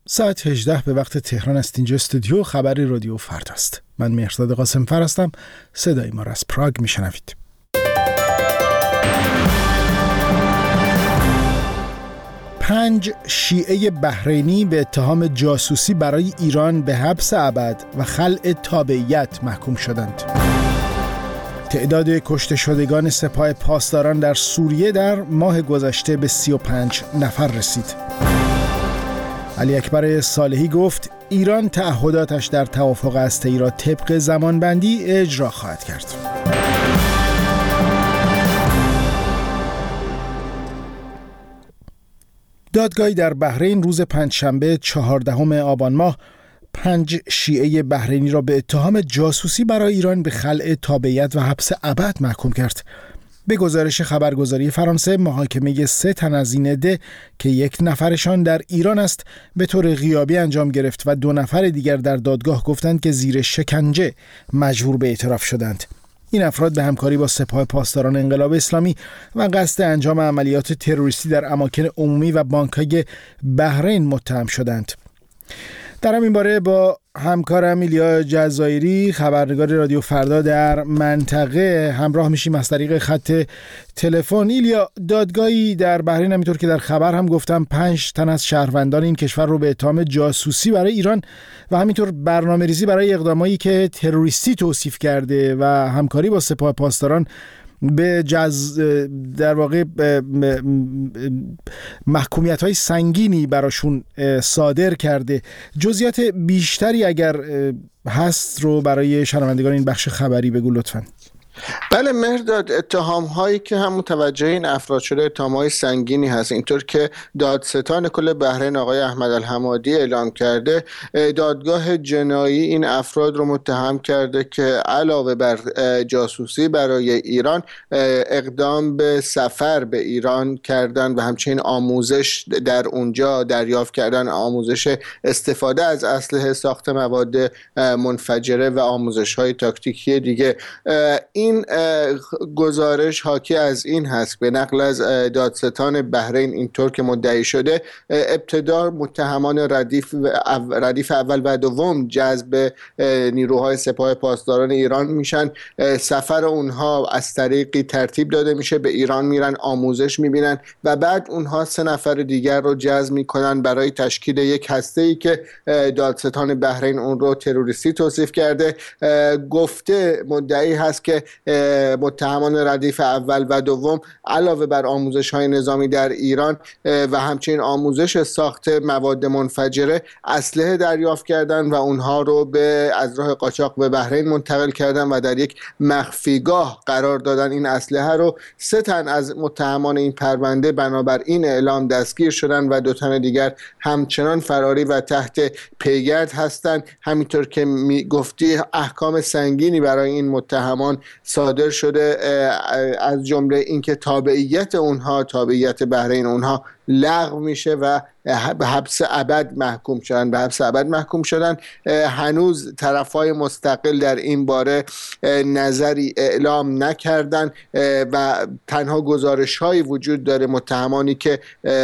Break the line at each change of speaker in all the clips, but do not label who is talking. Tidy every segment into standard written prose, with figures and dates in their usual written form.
ساعت 18 به وقت تهران است. اینجا استودیو خبری رادیو فردا است. من مهرداد قاسم‌فر هستم. صدای ما را از پراگ میشنوید. 5 شیعه بحرینی به اتهام جاسوسی برای ایران به حبس ابد و خلع تابعیت محکوم شدند. تعداد کشته شدگان سپاه پاسداران در سوریه در ماه گذشته به 35 نفر رسید. علی اکبر صالحی گفت ایران تعهداتش در توافق هسته‌ای را طبق زمانبندی اجرا خواهد کرد. دادگاهی در بحرین روز پنجشنبه 14 آبان ماه 5 شیعه بحرینی را به اتهام جاسوسی برای ایران به خلع تابعیت و حبس ابد محکوم کرد. به گزارش خبرگزاری فرانسه، محاکمه 3 تن از این عده که 1 نفرشان در ایران است به طور غیابی انجام گرفت و 2 نفر دیگر در دادگاه گفتند که زیر شکنجه مجبور به اعتراف شدند. این افراد به همکاری با سپاه پاسداران انقلاب اسلامی و قصد انجام عملیات تروریستی در اماکن عمومی و بانک‌های بحرین متهم شدند. در همین باره با همکارم ایلیا جزایری، خبرنگار رادیو فردا در منطقه، همراه میشیم از طریق خط تلفن. ایلیا، دادگاهی در بحرین همینطور که در خبر هم گفتم 5 تن از شهروندان این کشور رو به اتهام جاسوسی برای ایران و همینطور برنامه‌ریزی برای اقدامایی که تروریستی توصیف کرده و همکاری با سپاه پاسداران به در واقع محکومیت‌های سنگینی براشون صادر کرده. جزئیات بیشتری اگر هست رو برای شنوندگان این بخش خبری بگو لطفاً.
بله مهرداد، اتهام هایی که هم متوجه این افراد شده اتهام های سنگینی هست. اینطور که دادستان کل بحرین آقای احمد الحمادی اعلام کرده، دادگاه جنایی این افراد رو متهم کرده که علاوه بر جاسوسی برای ایران اقدام به سفر به ایران کردن و همچنین آموزش در اونجا دریافت کردن، آموزش استفاده از اسلحه، ساخت مواد منفجره و آموزش های تاکتیکی دیگه. این گزارش حاکی از این هست، به نقل از دادستان بحرین اینطور که مدعی شده، ابتدا متهمان ردیف اول و دوم جذب نیروهای سپاه پاسداران ایران میشن. سفر اونها از طریقی ترتیب داده میشه، به ایران میرن، آموزش میبینن و بعد اونها 3 نفر دیگر رو جذب میکنن برای تشکیل یک هسته‌ای که دادستان بحرین اون رو تروریستی توصیف کرده. گفته مدعی هست که متهمان ردیف اول و دوم علاوه بر آموزش‌های نظامی در ایران و همچنین آموزش ساخت مواد منفجره، اسلحه دریافت کردن و اونها رو از راه قاچاق به بحرین منتقل کردن و در یک مخفیگاه قرار دادن. این اسلحه رو 3 تن از متهمان این پرونده بنابر این اعلام دستگیر شدن و 2 تن دیگر همچنان فراری و تحت پیگرد هستند. همینطور که گفتی احکام سنگینی برای این متهمان صادر شده، از جمله اینکه تابعیت بحرین اونها لغو میشه و به حبس ابد محکوم شدن. هنوز طرفای مستقل در این باره نظری اعلام نکردن و تنها گزارش‌هایی وجود داره. متهمانی که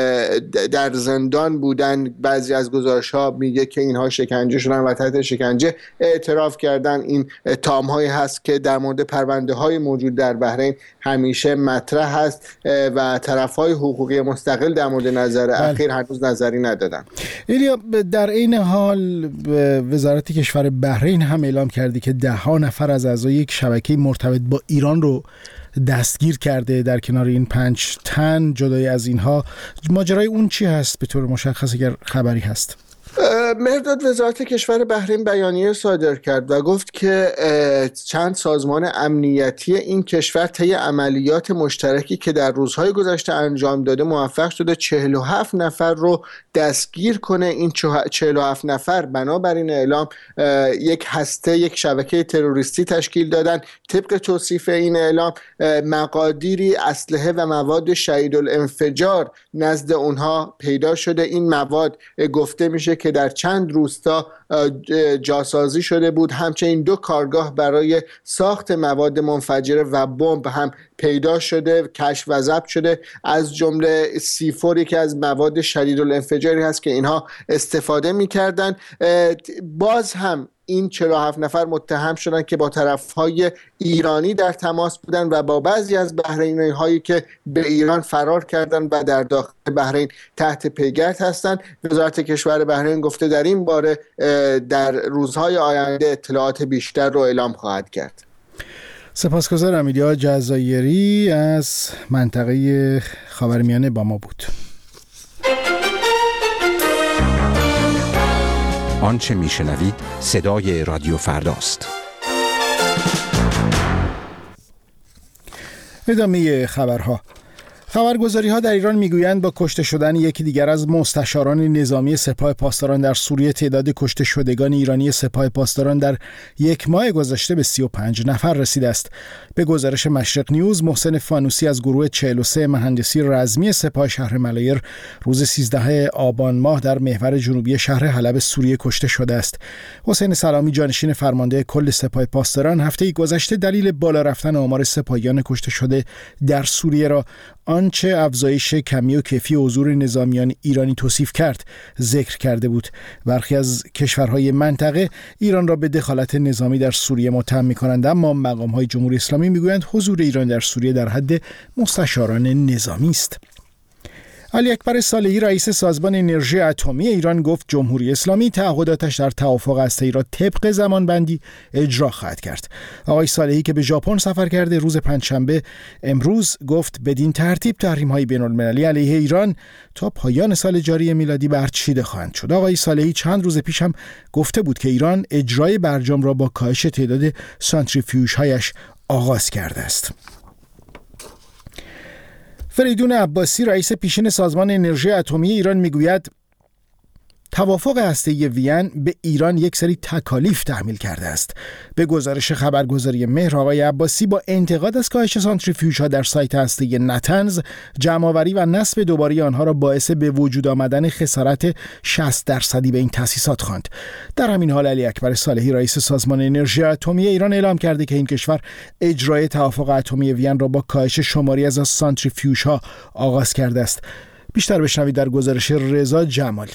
در زندان بودن، بعضی از گزارش‌ها میگه که اینها شکنجه شدن و تحت شکنجه اعتراف کردن. این اتهام‌هایی هست که در مورد پرونده‌های موجود در بحرین همیشه مطرح هست و طرف‌های حقوقی مستقل در مورد نظر اخیر هنوز نظری ندادن.
ایلیا، در این حال وزارت کشور بحرین هم اعلام کرده که 10 نفر از اعضای یک شبکه مرتبط با ایران رو دستگیر کرده. در کنار این 5 تن جدای از اینها ماجرای اون چی هست به طور مشخص اگر خبری هست؟
مهرداد، وزارت کشور بحرین بیانیه صادر کرد و گفت که چند سازمان امنیتی این کشور طی عملیات مشترکی که در روزهای گذشته انجام داده موفق شده 47 نفر رو دستگیر کنه. این 47 نفر بنابراین اعلام یک شبکه تروریستی تشکیل دادن. طبق توصیف این اعلام مقادیری اسلحه و مواد شدیدالانفجار نزد اونها پیدا شده. این مواد گفته میشه که در چند روستا جاسازی شده بود. همچنین 2 کارگاه برای ساخت مواد منفجره و بمب هم پیدا شده، کشف و ضبط شده، از جمله C4 که از مواد شدیدالانفجاری هست که اینها استفاده می‌کردن. باز هم این 47 نفر متهم شدن که با طرف‌های ایرانی در تماس بودن و با بعضی از بحرینی‌هایی که به ایران فرار کردن و در داخل بحرین تحت پیگرد هستند. وزارت کشور بحرین گفته در این باره در روزهای آینده اطلاعات بیشتر رو اعلام خواهد کرد.
سپاسگزارم. ایلیا جزایری از منطقه خاورمیانه با ما بود.
آنچه میشنوید صدای رادیو فرداست.
ادامه خبرها. خبرگزاری‌ها در ایران میگویند با کشته شدن یکی دیگر از مستشاران نظامی سپاه پاسداران در سوریه تعداد کشته شدگان ایرانی سپاه پاسداران در یک ماه گذشته به 35 نفر رسیده است. به گزارش مشرق نیوز، محسن فانوسی از گروه 43 مهندسی رزمی سپاه شهر ملایر روز 13 آبان ماه در محور جنوبی شهر حلب سوریه کشته شده است. حسین سلامی جانشین فرمانده کل سپاه پاسداران هفته گذشته دلیل بالا رفتن آمار سپاهیان کشته شده در سوریه را آنچه افزایش کمی و کیفی حضور نظامیان ایرانی توصیف کرد ذکر کرده بود. برخی از کشورهای منطقه ایران را به دخالت نظامی در سوریه متهم می‌کنند، اما مقام‌های جمهوری اسلامی می‌گویند حضور ایران در سوریه در حد مستشاران نظامی است. علی اکبر صالحی رئیس سازمان انرژی اتمی ایران گفت جمهوری اسلامی تعهداتش در توافق هسته‌ای را طبق زمانبندی اجرا خواهد کرد. آقای صالحی که به ژاپن سفر کرده روز پنجشنبه امروز گفت بدین ترتیب تحریم‌های بین‌المللی علیه ایران تا پایان سال جاری میلادی برچیده خواهند شد. آقای صالحی چند روز پیش هم گفته بود که ایران اجرای برجام را با کاهش تعداد سانتریفیوژهایش آغاز کرده است. فریدون عباسی رئیس پیشین سازمان انرژی اتمی ایران میگوید توافق هسته‌ای وین به ایران یک سری تکالیف تحمیل کرده است. به گزارش خبرگزاری مهر، آقای عباسی با انتقاد از کاهش سانتریفیوژها در سایت هسته‌ای نتنز، جمع‌آوری و نصب دوباره آنها را باعث به وجود آمدن خسارت 60% به این تأسیسات خواند. در همین حال علی اکبر صالحی رئیس سازمان انرژی اتمی ایران اعلام کرده که این کشور اجرای توافق اتمی وین را با کاهش شماری از سانتریفیوژها آغاز کرده است. بیشتر بشنوید در گزارش رضا جمالی.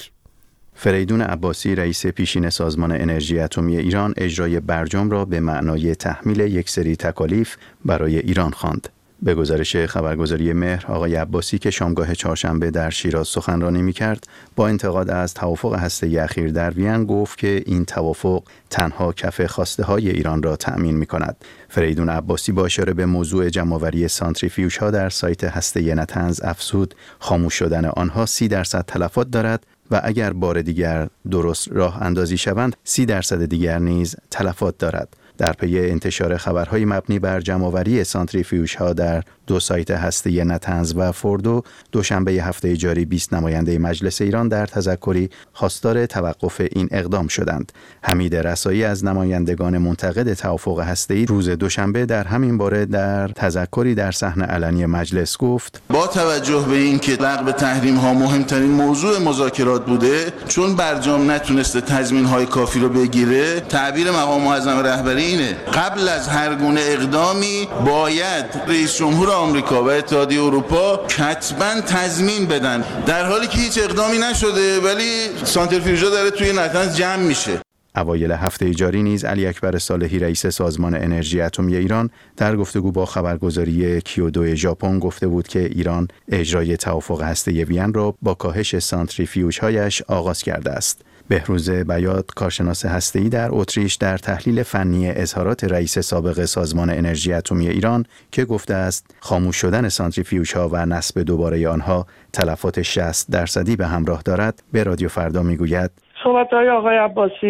فریدون عباسی رئیس پیشین سازمان انرژی اتمی ایران اجرای برجام را به معنای تحمیل یک سری تکالیف برای ایران خواند. به گزارش خبرگزاری مهر، آقای عباسی که شامگاه چهارشنبه در شیراز سخنرانی می‌کرد، با انتقاد از توافق هسته‌ای اخیر در وین گفت که این توافق تنها کف خواسته‌های ایران را تأمین می‌کند. فریدون عباسی با اشاره به موضوع جمع‌آوری سانتریفیوژها در سایت هسته‌ای نتنز افزود خاموش شدن آنها 30% تلفات دارد و اگر بار دیگر درست راه اندازی شوند 30% دیگر نیز تلفات دارد. در پی انتشار خبرهای مبنی بر جمع‌آوری سانتریفیوژها در 2 سایت هسته‌ای نتنز و فوردو، دوشنبه هفته جاری 20 نماینده مجلس ایران در تذکری خواستار توقف این اقدام شدند. حمید رسایی از نمایندگان منتقد توافق هسته‌ای روز دوشنبه در همین باره در تذکری در صحن علنی مجلس گفت:
با توجه به اینکه لغو تحریم‌ها مهمترین موضوع مذاکرات بوده، چون برجام نتونسته تضمین‌های کافی رو بگیره، تعبیر مقام معظم رهبری اینه قبل از هر گونه اقدامی باید رئیس جمهور آمریکا و اتحادیه اروپا حتما تضمین بدن، در حالی که هیچ اقدامی نشده ولی سانتریفیوژها داره توی نتنز جمع میشه.
اوایل هفته جاری نیز علی اکبر صالحی رئیس سازمان انرژی اتمی ایران در گفتگو با خبرگزاری کیودو ژاپن گفته بود که ایران اجرای توافق هسته‌ای وین را با کاهش سانتریفیوژهایش آغاز کرده است. بهروز بیات، کارشناس هسته‌ای در اتریش، در تحلیل فنی اظهارات رئیس سابق سازمان انرژی اتمی ایران که گفته است خاموش شدن سانتریفیوژها و نصب دوباره آنها تلفات 60% به همراه دارد، به رادیو فردا میگوید
صحبت‌های آقای عباسی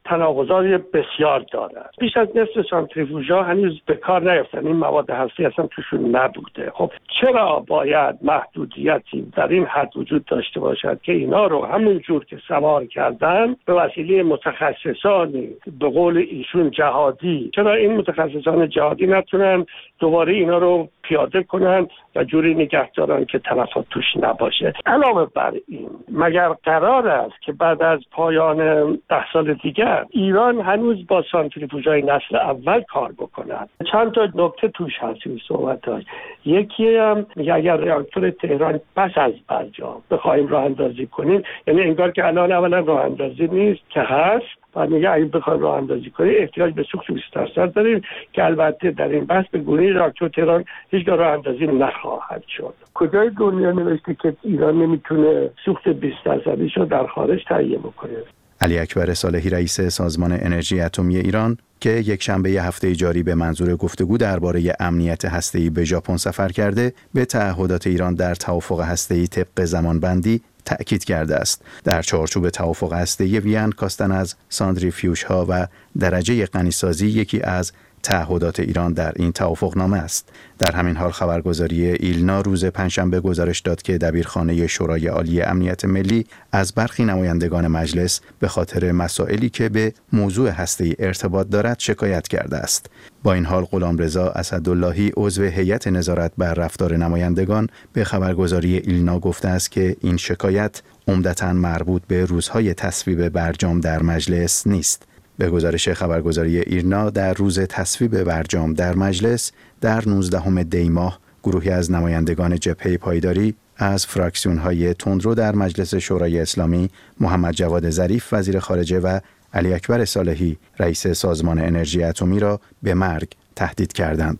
تناقضات بسیار دارد. بیش از نصف سانتریفوژها هنوز به کار نیفتن، این مواد هستی اصلا توشون نبوده. خب چرا باید محدودیتی در این حد وجود داشته باشد که اینا رو همون جور که سوار کردن به وسیله متخصصانی به قول ایشون جهادی، چرا این متخصصان جهادی نتونن دوباره اینا رو پیاده کنن و جوری نگه دارن که تلفات توش نباشه؟ علاوه بر این، مگر قرار است که بعد از پایان 10 سال دیگر ایران هنوز با سانتریفوژهای نسل اول کار بکنن؟ چند تا نکته توش هست این صحبت داشت. یکی هم میگه اگر راکتور تهران پس از برجام بخوایم راه اندازی کنیم، یعنی انگار که الان اولا راه اندازی نیست که هست، بعد میگه اگه بخوایم راه اندازی کنیم احتیاج به سوخت 20% داریم که البته در این بحث به گونه راکتور تهران هیچ راه اندازی نخواهد شد. کجای دنیا نوشته که ایران نمیتونه سوخت 20%ش رو در خارج تهیه بکنه؟
علی اکبر صالحی رئیس سازمان انرژی اتمی ایران که یک شنبه هفته جاری به منظور گفتگو درباره امنیت هسته‌ای به ژاپن سفر کرده، به تعهدات ایران در توافق هسته‌ای طبق زمانبندی تأکید کرده است. در چارچوب توافق هسته‌ای وین، کاستن از ساندریفیوژها و درجه غنیسازی یکی از تعهدات ایران در این توافقنامه است. در همین حال خبرگزاری ایلنا روز پنجشنبه گزارش داد که دبیرخانه شورای عالی امنیت ملی از برخی نمایندگان مجلس به خاطر مسائلی که به موضوع هسته‌ای ارتباط دارد شکایت کرده است. با این حال غلامرضا اسداللهی عضو هیئت نظارت بر رفتار نمایندگان به خبرگزاری ایلنا گفته است که این شکایت عمدتاً مربوط به روزهای تصویب برجام در مجلس نیست. به گزارش خبرگزاری ایرنا در روز تصویب برجام در مجلس در 19 دی ماه، گروهی از نمایندگان جبهه پایداری از فراکسیون‌های تندرو در مجلس شورای اسلامی، محمد جواد ظریف وزیر خارجه و علی اکبر صالحی رئیس سازمان انرژی اتمی را به مرگ تهدید کردند.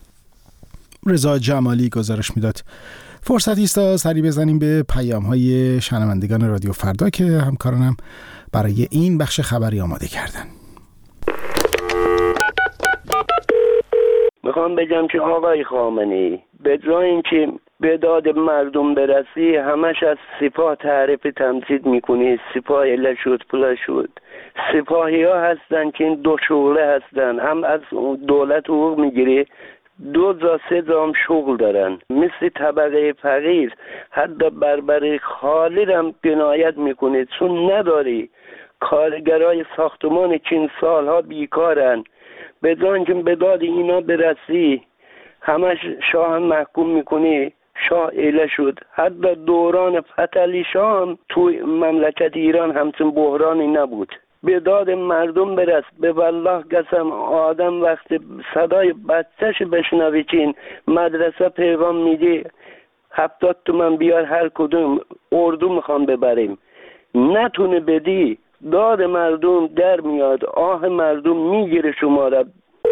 رضا جمالی گزارش میداد. فرصتی است تا سری بزنیم به پیام‌های شنوندگان رادیو فردا که همکارانم برای این بخش خبری آماده کردن.
میخوام بگم که آقای خامنه‌ای به جای اینکه به داد مردم برسی همش از سپاه تعریف تمجید میکنی. سپاه اله شد پلا شد. سپاهی ها هستن که این دو شغله هستن، هم از دولت حقوق میگیری، 2 تا 3 تا هم شغل دارن، مثل طبقه فقیر. حتی بربر خالی هم جنایت میکنی چون نداری. کارگرای ساختمان که این سالها بیکارن، به جای اینکه به داد اینا برسی همش شاه محکوم میکنی. شاه اله شد. حتی دوران فتحعلی شاه هم توی مملکت ایران همچون بحرانی نبود. به داد مردم برس. به والله قسم آدم وقتی صدای بچهش بشنوی که این مدرسه پیغام میده 70 تومن بیار هر کدوم اردو میخوام ببریم، نتونه بدی، داد مردم در میاد، آه مردم میگیره شما را.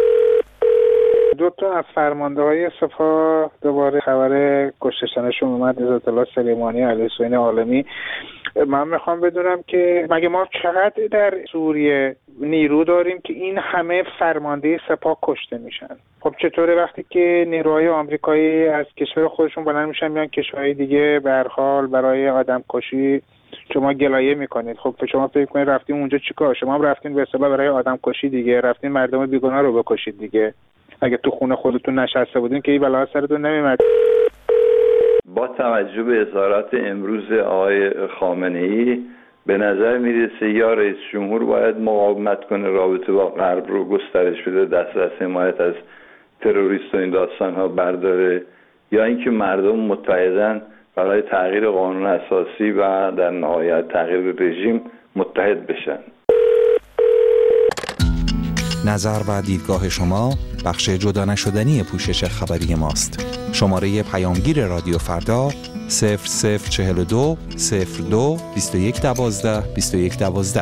2 تا از فرمانده‌های سپاه دوباره خبر کشتشنشون اومد، عزت الله سلیمانی و علی حسین عالمی. من میخوام بدونم که مگه ما چقدر در سوریه نیرو داریم که این همه فرمانده سپاه کشته میشن؟ خب چطوره وقتی که نیروهای آمریکایی از کشور خودشون بلند میشن میان کشورهای دیگه به هر حال برای آدم کشی شما گلایه میکنید؟ خب شما فکر کنید رفتین اونجا چیکار؟ شما هم رفتین به اصطلاح برای آدم کشی دیگه، رفتین مردم بیگناه رو بکشید دیگه. اگه تو خونه خودتون نشسته بودین که این بلا سرتون نمیومد.
با توجه به اظهارات امروز آقای خامنه‌ای به نظر میرسه یا رئیس جمهور باید مقاومت کنه، رابطه با غرب رو گسترش بده، دست از حمایت از تروریست و این داستان‌ها برداره، یا اینکه مردم متحدن برای تغییر قانون اساسی و در نهایت تغییر رژیم متحد بشن.
نظر و دیدگاه شما بخش جدا نشدنی پوشش خبری ماست. شماره پیامگیر رادیو فردا 0042 02 21 12 21 12.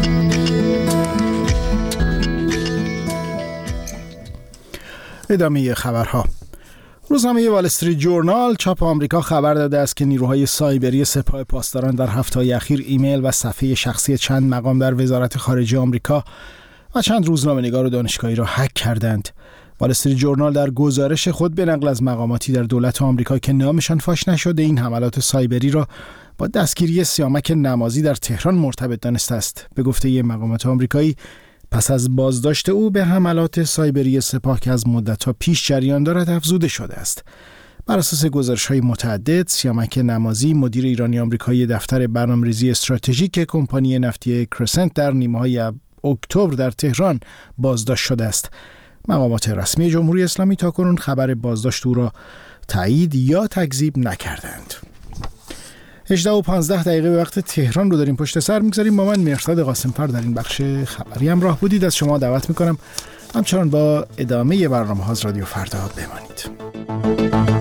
ادامه خبرها. روزنامه وال استریت جورنال چاپ آمریکا خبر داده است که نیروهای سایبری سپاه پاسداران در هفته‌های اخیر ایمیل و صفحه شخصی چند مقام در وزارت خارجه آمریکا و چند روزنامه‌نگار و دانشگاهی را هک کردند. وال استریت جورنال در گزارش خود به نقل از مقاماتی در دولت آمریکا که نامشان فاش نشده این حملات سایبری را با دستگیری سیامک نمازی در تهران مرتبط دانسته است. به گفته مقامات آمریکایی پس از بازداشت او به حملات سایبری سپاه که از مدت‌ها پیش جریان دارد افزوده شده است. بر اساس گزارش‌های متعدد، سیامک نمازی مدیر ایرانی آمریکایی دفتر برنامه‌ریزی استراتژیک کمپانی نفتی کرسنت در نیمه‌های اکتبر در تهران بازداشت شده است. مقامات رسمی جمهوری اسلامی تاکنون خبر بازداشت او را تایید یا تکذیب نکردند. 18:15 به وقت تهران رو داریم پشت سر می‌گذاریم. با من مهرداد قاسم‌فر در این بخش خبری همراه بودید. از شما دعوت می‌کنم همچنان با ادامه برنامه‌ها از رادیو فردا بمانید.